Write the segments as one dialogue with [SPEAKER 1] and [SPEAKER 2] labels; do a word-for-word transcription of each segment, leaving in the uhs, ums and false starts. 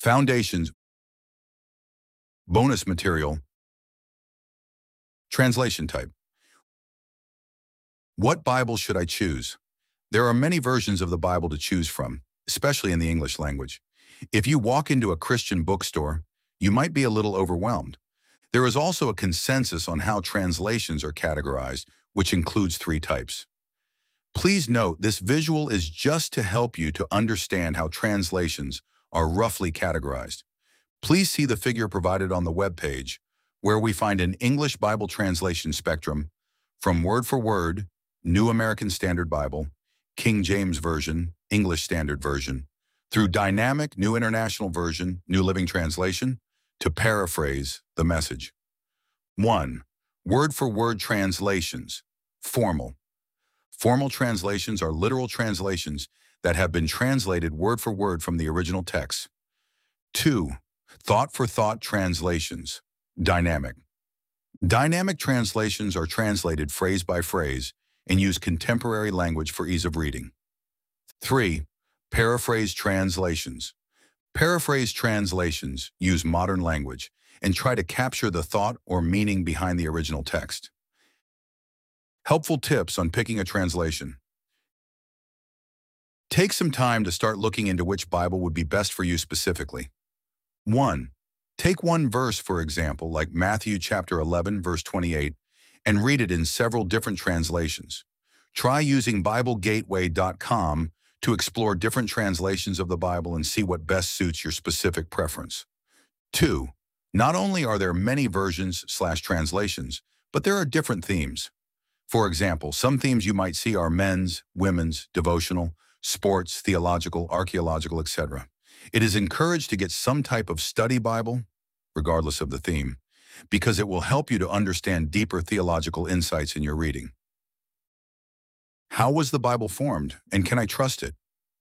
[SPEAKER 1] Foundations, bonus material, translation type. What Bible should I choose? There are many versions of the Bible to choose from, especially in the English language. If you walk into a Christian bookstore, you might be a little overwhelmed. There is also a consensus on how translations are categorized, which includes three types. Please note this visual is just to help you to understand how translations are roughly categorized. Please see the figure provided on the web page, where we find an English Bible translation spectrum from word for word, New American Standard Bible, King James Version, English Standard Version, through dynamic New International Version, New Living Translation, to paraphrase the Message. one. Word for word translations, formal. Formal translations are literal translations that have been translated word for word from the original text. two. Thought for thought translations, dynamic. Dynamic translations are translated phrase by phrase and use contemporary language for ease of reading. three. Paraphrase translations. Paraphrase translations use modern language and try to capture the thought or meaning behind the original text. Helpful tips on picking a translation. Take some time to start looking into which Bible would be best for you specifically. one. Take one verse, for example, like Matthew chapter eleven, verse twenty-eight, and read it in several different translations. Try using Bible Gateway dot com to explore different translations of the Bible and see what best suits your specific preference. two. Not only are there many versions slash translations, but there are different themes. For example, some themes you might see are men's, women's, devotional, sports, theological, archaeological, et cetera. It is encouraged to get some type of study Bible, regardless of the theme, because it will help you to understand deeper theological insights in your reading. How was the Bible formed, and can I trust it?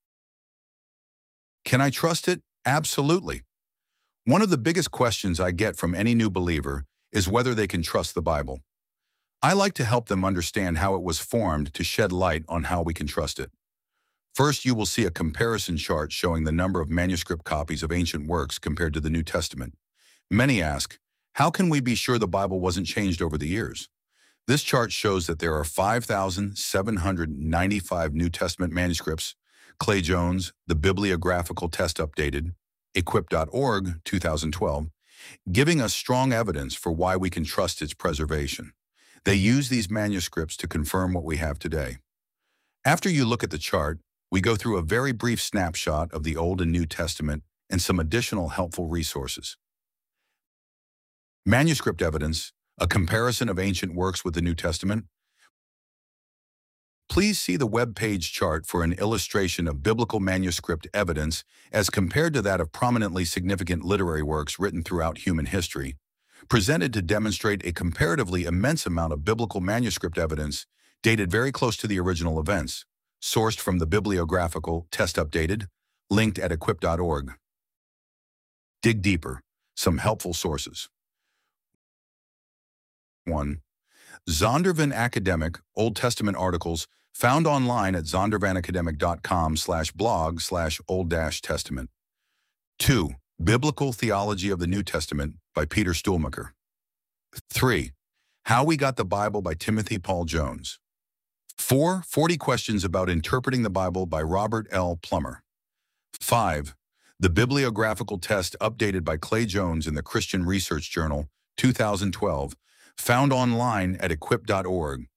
[SPEAKER 1] Can I trust it? Absolutely. One of the biggest questions I get from any new believer is whether they can trust the Bible. I like to help them understand how it was formed to shed light on how we can trust it. First, you will see a comparison chart showing the number of manuscript copies of ancient works compared to the New Testament. Many ask, how can we be sure the Bible wasn't changed over the years? This chart shows that there are five thousand seven hundred ninety-five New Testament manuscripts, Clay Jones, The Bibliographical Test Updated, equip dot org, two thousand twelve, giving us strong evidence for why we can trust its preservation. They use these manuscripts to confirm what we have today. After you look at the chart, we go through a very brief snapshot of the Old and New Testament and some additional helpful resources. Manuscript evidence, a comparison of ancient works with the New Testament. Please see the web page chart for an illustration of biblical manuscript evidence as compared to that of prominently significant literary works written throughout human history, presented to demonstrate a comparatively immense amount of biblical manuscript evidence dated very close to the original events, sourced from the Bibliographical Test Updated, linked at equip dot org. Dig deeper. Some helpful sources. one. Zondervan Academic Old Testament articles found online at zondervan academic dot com slash blog slash old dash testament. two. Biblical Theology of the New Testament by Peter Stuhlmacher. three. How We Got the Bible by Timothy Paul Jones. four. forty Questions About Interpreting the Bible by Robert L. Plummer. five. The Bibliographical Test Updated by Clay Jones in the Christian Research Journal, two thousand twelve, found online at equip dot org.